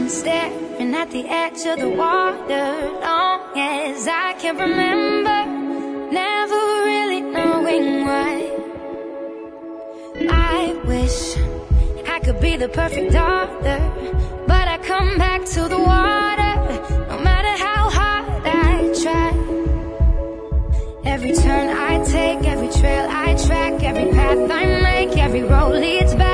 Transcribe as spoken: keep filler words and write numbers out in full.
staring at the edge of the water. Long as I can remember, never really knowing why. I wish I could be the perfect daughter, but I come back to the water, no matter how hard I try. Every turn I take, every trail I track, every path I make, every road leads back.